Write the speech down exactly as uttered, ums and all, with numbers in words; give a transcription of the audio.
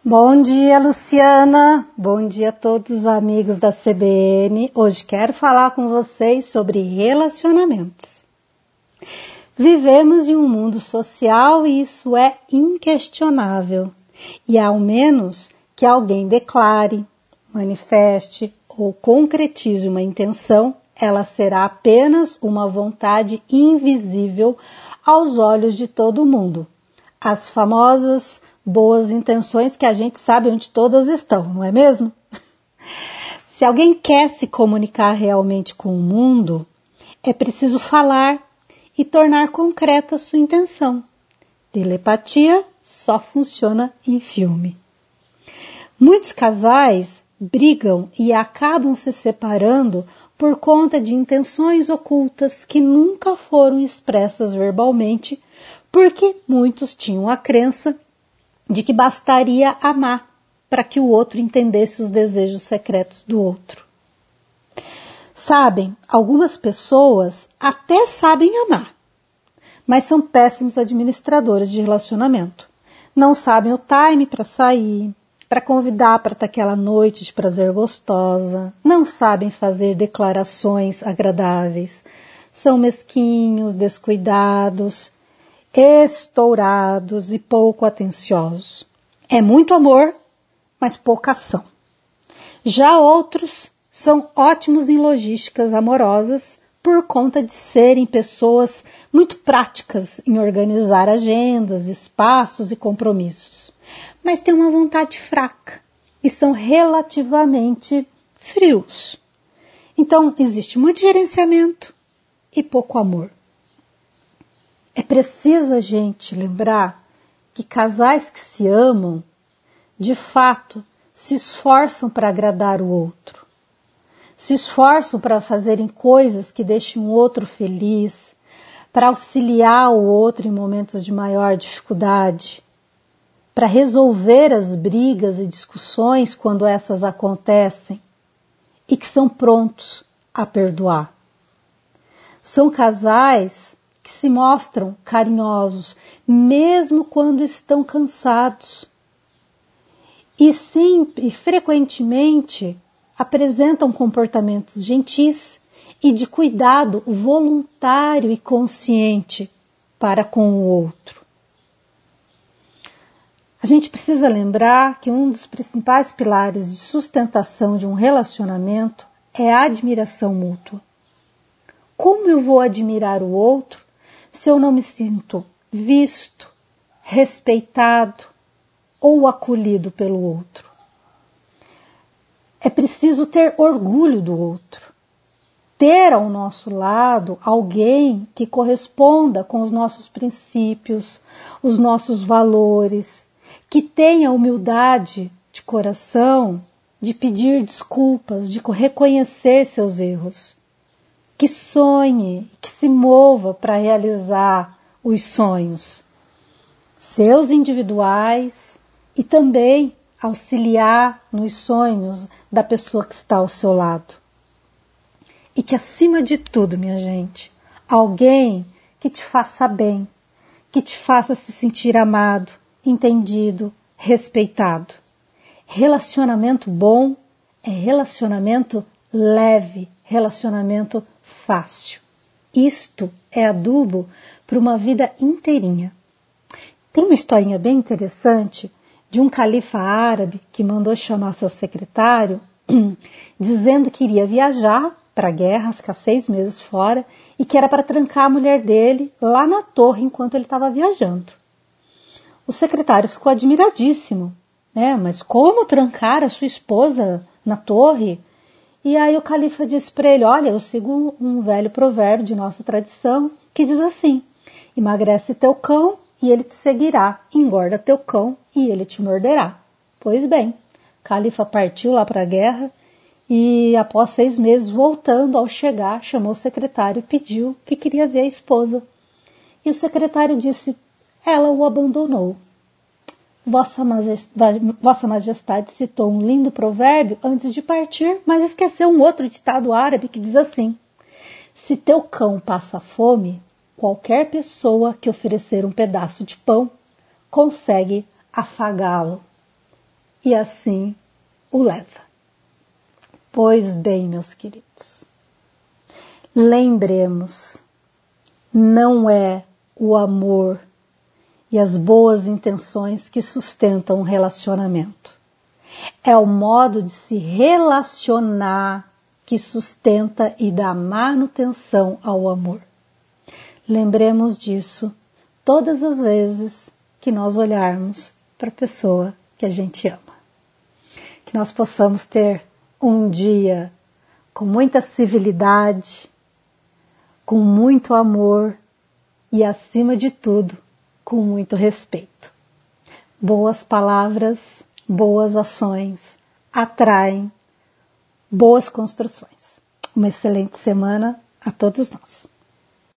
Bom dia, Luciana. Bom dia a todos os amigos da C B N. Hoje quero falar com vocês sobre relacionamentos. Vivemos em um mundo social e isso é inquestionável. E ao menos que alguém declare, manifeste ou concretize uma intenção, ela será apenas uma vontade invisível aos olhos de todo mundo. As famosas boas intenções que a gente sabe onde todas estão, não é mesmo? Se alguém quer se comunicar realmente com o mundo, é preciso falar e tornar concreta a sua intenção. Telepatia só funciona em filme. Muitos casais brigam e acabam se separando por conta de intenções ocultas que nunca foram expressas verbalmente, porque muitos tinham a crença de que bastaria amar para que o outro entendesse os desejos secretos do outro. Sabem, algumas pessoas até sabem amar, mas são péssimos administradores de relacionamento. Não sabem o time para sair, para convidar para ter aquela noite de prazer gostosa, não sabem fazer declarações agradáveis, são mesquinhos, descuidados, estourados e pouco atenciosos. É muito amor, mas pouca ação. Já outros são ótimos em logísticas amorosas por conta de serem pessoas muito práticas em organizar agendas, espaços e compromissos, mas têm uma vontade fraca e são relativamente frios. Então, existe muito gerenciamento e pouco amor. É preciso a gente lembrar que casais que se amam, de fato, se esforçam para agradar o outro. Se esforçam para fazerem coisas que deixem o outro feliz, para auxiliar o outro em momentos de maior dificuldade, para resolver as brigas e discussões quando essas acontecem e que são prontos a perdoar. São casais que se mostram carinhosos, mesmo quando estão cansados. E sempre, frequentemente, apresentam comportamentos gentis e de cuidado voluntário e consciente para com o outro. A gente precisa lembrar que um dos principais pilares de sustentação de um relacionamento é a admiração mútua. Como eu vou admirar o outro se eu não me sinto visto, respeitado ou acolhido pelo outro? É preciso ter orgulho do outro, ter ao nosso lado alguém que corresponda com os nossos princípios, os nossos valores, que tenha humildade de coração, de pedir desculpas, de reconhecer seus erros. Que sonhe, que se mova para realizar os sonhos, seus individuais e também auxiliar nos sonhos da pessoa que está ao seu lado. E que acima de tudo, minha gente, alguém que te faça bem, que te faça se sentir amado, entendido, respeitado. Relacionamento bom é relacionamento leve, relacionamento fácil. Isto é adubo para uma vida inteirinha. Tem uma historinha bem interessante de um califa árabe que mandou chamar seu secretário dizendo que iria viajar para a guerra, ficar seis meses fora e que era para trancar a mulher dele lá na torre enquanto ele estava viajando. O secretário ficou admiradíssimo, né? Mas como trancar a sua esposa na torre? E aí o califa disse para ele, olha, eu sigo um velho provérbio de nossa tradição que diz assim, emagrece teu cão e ele te seguirá, engorda teu cão e ele te morderá. Pois bem, o califa partiu lá para a guerra e após seis meses, voltando ao chegar, chamou o secretário e pediu que queria ver a esposa. E o secretário disse, ela o abandonou. Vossa Majestade, Vossa Majestade citou um lindo provérbio antes de partir, mas esqueceu um outro ditado árabe que diz assim, se teu cão passa fome, qualquer pessoa que oferecer um pedaço de pão consegue afagá-lo. e assim o leva. Pois bem, meus queridos, lembremos, não é o amor e as boas intenções que sustentam um relacionamento. É o modo de se relacionar que sustenta e dá manutenção ao amor. Lembremos disso todas as vezes que nós olharmos para a pessoa que a gente ama. Que nós possamos ter um dia com muita civilidade, com muito amor e, acima de tudo, com muito respeito. Boas palavras, boas ações atraem boas construções. Uma excelente semana a todos nós.